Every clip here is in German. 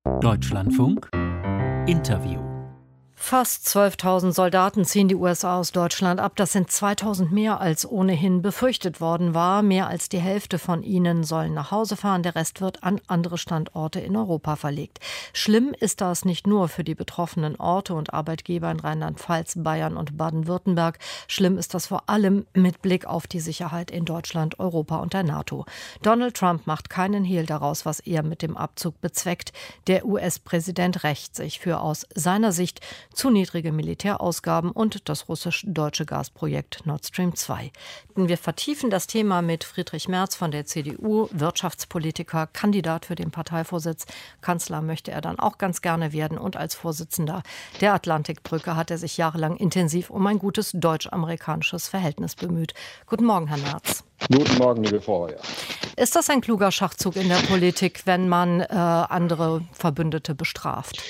Deutschlandfunk Interview. Fast 12.000 Soldaten ziehen die USA aus Deutschland ab. Das sind 2.000 mehr, als ohnehin befürchtet worden war. Mehr als die Hälfte von ihnen sollen nach Hause fahren. Der Rest wird an andere Standorte in Europa verlegt. Schlimm ist das nicht nur für die betroffenen Orte und Arbeitgeber in Rheinland-Pfalz, Bayern und Baden-Württemberg. Schlimm ist das vor allem mit Blick auf die Sicherheit in Deutschland, Europa und der NATO. Donald Trump macht keinen Hehl daraus, was er mit dem Abzug bezweckt. Der US-Präsident rächt sich für aus seiner Sicht zu niedrige Militärausgaben und das russisch-deutsche Gasprojekt Nord Stream 2. Wir vertiefen das Thema mit Friedrich Merz von der CDU, Wirtschaftspolitiker, Kandidat für den Parteivorsitz. Kanzler möchte er dann auch ganz gerne werden und als Vorsitzender der Atlantikbrücke hat er sich jahrelang intensiv um ein gutes deutsch-amerikanisches Verhältnis bemüht. Guten Morgen, Herr Merz. Guten Morgen, liebe Frau Heuer. Ist das ein kluger Schachzug in der Politik, wenn man andere Verbündete bestraft?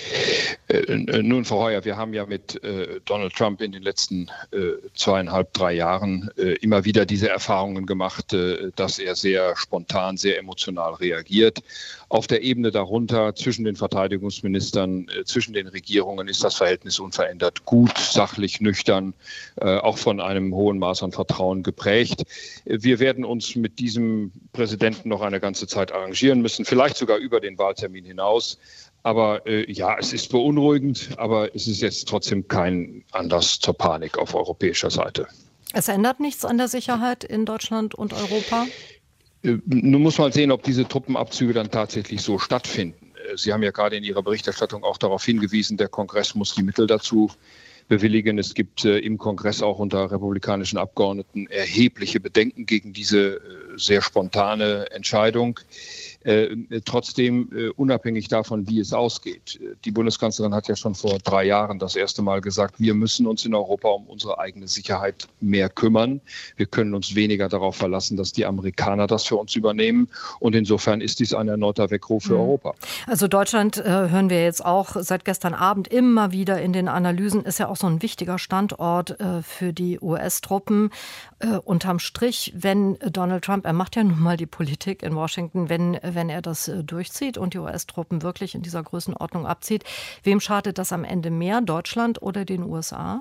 Nun, Frau Heuer, wir haben ja mit Donald Trump in den letzten 2,5, 3 Jahren immer wieder diese Erfahrungen gemacht, dass er sehr spontan, sehr emotional reagiert. Auf der Ebene darunter, zwischen den Verteidigungsministern, zwischen den Regierungen ist das Verhältnis unverändert gut, sachlich, nüchtern, auch von einem hohen Maß an Vertrauen geprägt. Wir werden uns mit diesem Präsidenten noch eine ganze Zeit arrangieren müssen, vielleicht sogar über den Wahltermin hinaus. Aber ja, es ist beunruhigend, aber es ist jetzt trotzdem kein Anlass zur Panik auf europäischer Seite. Es ändert nichts an der Sicherheit in Deutschland und Europa? Nun muss man sehen, ob diese Truppenabzüge dann tatsächlich so stattfinden. Sie haben ja gerade in Ihrer Berichterstattung auch darauf hingewiesen, der Kongress muss die Mittel dazu bewilligen. Es gibt im Kongress auch unter republikanischen Abgeordneten erhebliche Bedenken gegen diese sehr spontane Entscheidung. Trotzdem, unabhängig davon, wie es ausgeht. Die Bundeskanzlerin hat ja schon vor 3 Jahren das erste Mal gesagt, wir müssen uns in Europa um unsere eigene Sicherheit mehr kümmern. Wir können uns weniger darauf verlassen, dass die Amerikaner das für uns übernehmen. Und insofern ist dies ein erneuter Weckruf für Europa. Also Deutschland, hören wir jetzt auch seit gestern Abend immer wieder in den Analysen, ist ja auch so ein wichtiger Standort für die US-Truppen. Unterm Strich, wenn Donald Trump, er macht ja nun mal die Politik in Washington, wenn er das durchzieht und die US-Truppen wirklich in dieser Größenordnung abzieht, wem schadet das am Ende mehr, Deutschland oder den USA?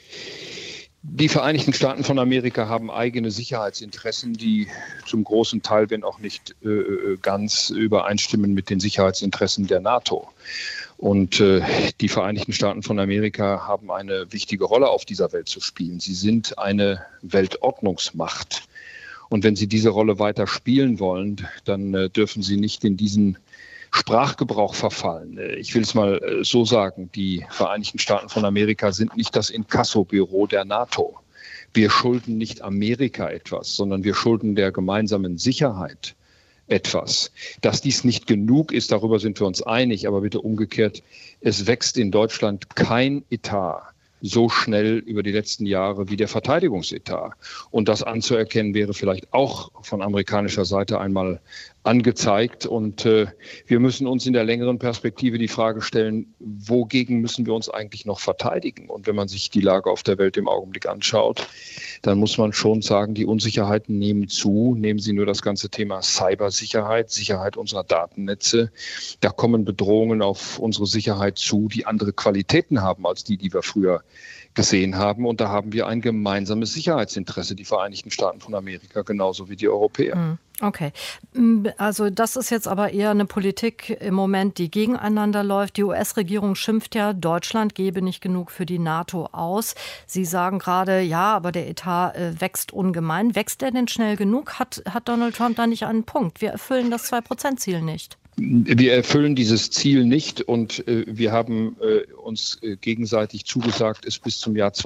Die Vereinigten Staaten von Amerika haben eigene Sicherheitsinteressen, die zum großen Teil, wenn auch nicht ganz, übereinstimmen mit den Sicherheitsinteressen der NATO. Und die Vereinigten Staaten von Amerika haben eine wichtige Rolle auf dieser Welt zu spielen. Sie sind eine Weltordnungsmacht. Und wenn Sie diese Rolle weiter spielen wollen, dann dürfen Sie nicht in diesen Sprachgebrauch verfallen. Ich will es mal so sagen, die Vereinigten Staaten von Amerika sind nicht das Inkassobüro der NATO. Wir schulden nicht Amerika etwas, sondern wir schulden der gemeinsamen Sicherheit etwas. Dass dies nicht genug ist, darüber sind wir uns einig, aber bitte umgekehrt, es wächst in Deutschland kein Etat so schnell über die letzten Jahre wie der Verteidigungsetat. Und das anzuerkennen wäre vielleicht auch von amerikanischer Seite einmal angezeigt. Und wir müssen uns in der längeren Perspektive die Frage stellen, wogegen müssen wir uns eigentlich noch verteidigen? Und wenn man sich die Lage auf der Welt im Augenblick anschaut, dann muss man schon sagen, die Unsicherheiten nehmen zu. Nehmen Sie nur das ganze Thema Cybersicherheit, Sicherheit unserer Datennetze. Da kommen Bedrohungen auf unsere Sicherheit zu, die andere Qualitäten haben als die wir früher gesehen haben. Und da haben wir ein gemeinsames Sicherheitsinteresse, die Vereinigten Staaten von Amerika genauso wie die Europäer. Okay, also das ist jetzt aber eher eine Politik im Moment, die gegeneinander läuft. Die US-Regierung schimpft ja, Deutschland gebe nicht genug für die NATO aus. Sie sagen gerade, ja, aber der Etat wächst ungemein. Wächst er denn schnell genug? Hat Donald Trump da nicht einen Punkt? Wir erfüllen das 2%-Ziel nicht. Wir erfüllen dieses Ziel nicht und wir haben uns gegenseitig zugesagt, es bis zum Jahr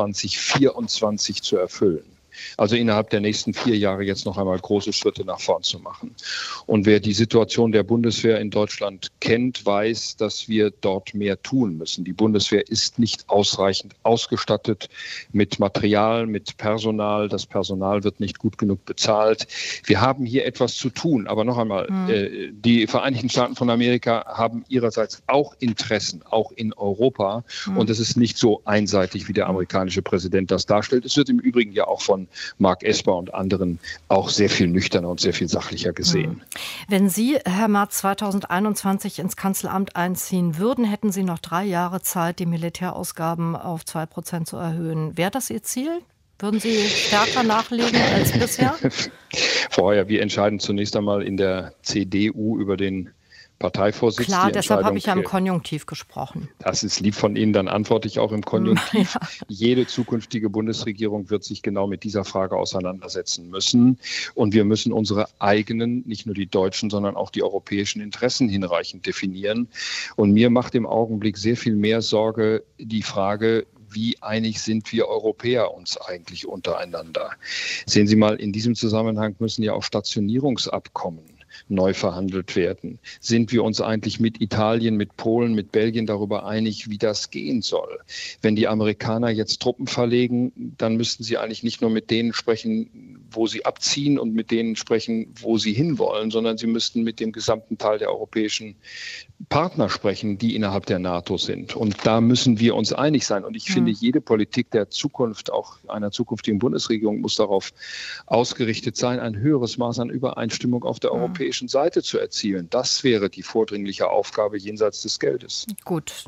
2024 zu erfüllen. Also innerhalb der nächsten 4 Jahre jetzt noch einmal große Schritte nach vorn zu machen. Und wer die Situation der Bundeswehr in Deutschland kennt, weiß, dass wir dort mehr tun müssen. Die Bundeswehr ist nicht ausreichend ausgestattet mit Material, mit Personal. Das Personal wird nicht gut genug bezahlt. Wir haben hier etwas zu tun. Aber noch einmal, die Vereinigten Staaten von Amerika haben ihrerseits auch Interessen, auch in Europa. Und es ist nicht so einseitig, wie der amerikanische Präsident das darstellt. Es wird im Übrigen ja auch von Mark Esper und anderen auch sehr viel nüchterner und sehr viel sachlicher gesehen. Wenn Sie, Herr Merz, 2021 ins Kanzleramt einziehen würden, hätten Sie noch 3 Jahre Zeit, die Militärausgaben auf 2% zu erhöhen. Wäre das Ihr Ziel? Würden Sie stärker nachlegen als bisher? Frau Heuer, wir entscheiden zunächst einmal in der CDU über den Parteivorsitz. Klar, deshalb habe ich ja im Konjunktiv gesprochen. Das ist lieb von Ihnen, dann antworte ich auch im Konjunktiv. Ja. Jede zukünftige Bundesregierung wird sich genau mit dieser Frage auseinandersetzen müssen. Und wir müssen unsere eigenen, nicht nur die deutschen, sondern auch die europäischen Interessen hinreichend definieren. Und mir macht im Augenblick sehr viel mehr Sorge die Frage, wie einig sind wir Europäer uns eigentlich untereinander? Sehen Sie mal, in diesem Zusammenhang müssen ja auch Stationierungsabkommen neu verhandelt werden. Sind wir uns eigentlich mit Italien, mit Polen, mit Belgien darüber einig, wie das gehen soll? Wenn die Amerikaner jetzt Truppen verlegen, dann müssten sie eigentlich nicht nur mit denen sprechen, wo sie abziehen und mit denen sprechen, wo sie hinwollen, sondern sie müssten mit dem gesamten Teil der europäischen Partner sprechen, die innerhalb der NATO sind. Und da müssen wir uns einig sein. Und ich finde, jede Politik der Zukunft, auch einer zukünftigen Bundesregierung, muss darauf ausgerichtet sein, ein höheres Maß an Übereinstimmung auf der europäischen Seite zu erzielen. Das wäre die vordringliche Aufgabe jenseits des Geldes. Gut,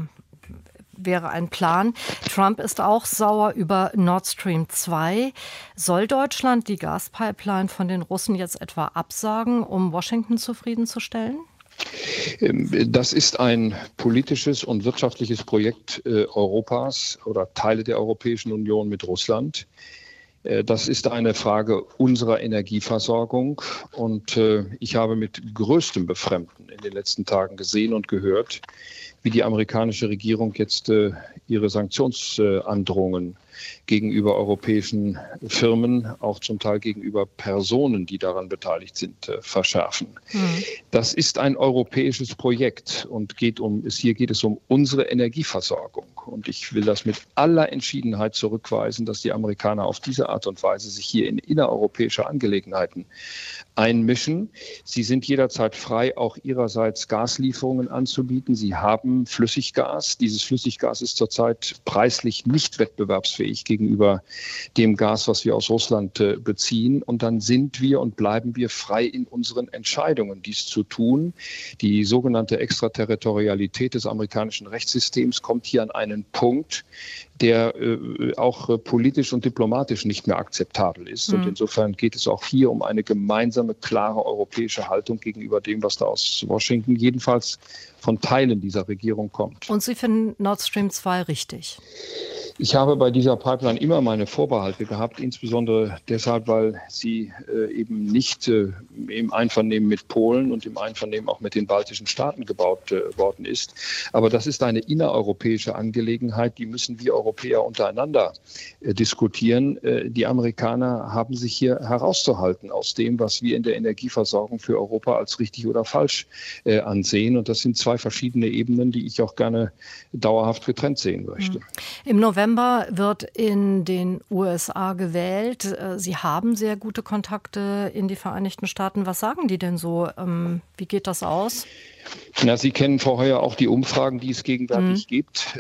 wäre ein Plan. Trump ist auch sauer über Nord Stream 2. Soll Deutschland die Gaspipeline von den Russen jetzt etwa absagen, um Washington zufriedenzustellen? Das ist ein politisches und wirtschaftliches Projekt Europas oder Teile der Europäischen Union mit Russland. Das ist eine Frage unserer Energieversorgung. Und ich habe mit größtem Befremden in den letzten Tagen gesehen und gehört, wie die amerikanische Regierung jetzt ihre Sanktionsandrohungen gegenüber europäischen Firmen, auch zum Teil gegenüber Personen, die daran beteiligt sind, verschärfen. Das ist ein europäisches Projekt und hier geht es um unsere Energieversorgung. Und ich will das mit aller Entschiedenheit zurückweisen, dass die Amerikaner auf diese Art und Weise sich hier in innereuropäische Angelegenheiten einmischen. Sie sind jederzeit frei, auch ihrerseits Gaslieferungen anzubieten. Sie haben Flüssiggas. Dieses Flüssiggas ist zurzeit preislich nicht wettbewerbsfähig gegenüber dem Gas, was wir aus Russland beziehen. Und dann sind wir und bleiben wir frei in unseren Entscheidungen, dies zu tun. Die sogenannte Extraterritorialität des amerikanischen Rechtssystems kommt hier an einen Punkt, der auch politisch und diplomatisch nicht mehr akzeptabel ist. Und insofern geht es auch hier um eine gemeinsame, klare europäische Haltung gegenüber dem, was da aus Washington, jedenfalls von Teilen dieser Regierung kommt. Und Sie finden Nord Stream 2 richtig? Ich habe bei dieser Pipeline immer meine Vorbehalte gehabt, insbesondere deshalb, weil sie eben nicht im Einvernehmen mit Polen und im Einvernehmen auch mit den baltischen Staaten gebaut worden ist. Aber das ist eine innereuropäische Angelegenheit, die müssen wir Europäer untereinander diskutieren. Die Amerikaner haben sich hier herauszuhalten aus dem, was wir in der Energieversorgung für Europa als richtig oder falsch ansehen. Und das sind zwei verschiedene Ebenen, die ich auch gerne dauerhaft getrennt sehen möchte. Im November wird in den USA gewählt. Sie haben sehr gute Kontakte in die Vereinigten Staaten. Was sagen die denn so? Wie geht das aus? Na, Sie kennen, Frau Heuer, auch die Umfragen, die es gegenwärtig gibt.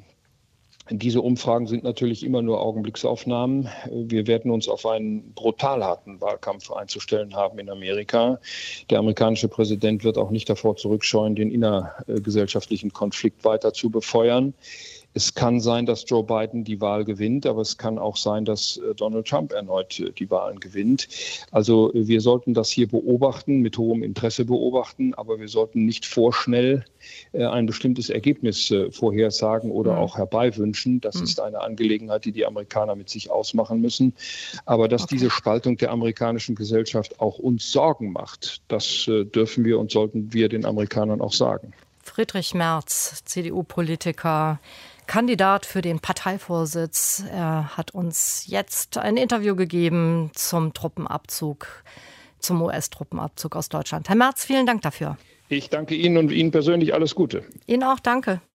Diese Umfragen sind natürlich immer nur Augenblicksaufnahmen. Wir werden uns auf einen brutal harten Wahlkampf einzustellen haben in Amerika. Der amerikanische Präsident wird auch nicht davor zurückscheuen, den innergesellschaftlichen Konflikt weiter zu befeuern. Es kann sein, dass Joe Biden die Wahl gewinnt, aber es kann auch sein, dass Donald Trump erneut die Wahlen gewinnt. Also wir sollten das hier beobachten, mit hohem Interesse beobachten, aber wir sollten nicht vorschnell ein bestimmtes Ergebnis vorhersagen oder auch herbeiwünschen. Das ist eine Angelegenheit, die die Amerikaner mit sich ausmachen müssen. Aber dass diese Spaltung der amerikanischen Gesellschaft auch uns Sorgen macht, das dürfen wir und sollten wir den Amerikanern auch sagen. Friedrich Merz, CDU-Politiker, Kandidat für den Parteivorsitz. Er hat uns jetzt ein Interview gegeben zum Truppenabzug, zum US-Truppenabzug aus Deutschland. Herr Merz, vielen Dank dafür. Ich danke Ihnen und Ihnen persönlich alles Gute. Ihnen auch, danke.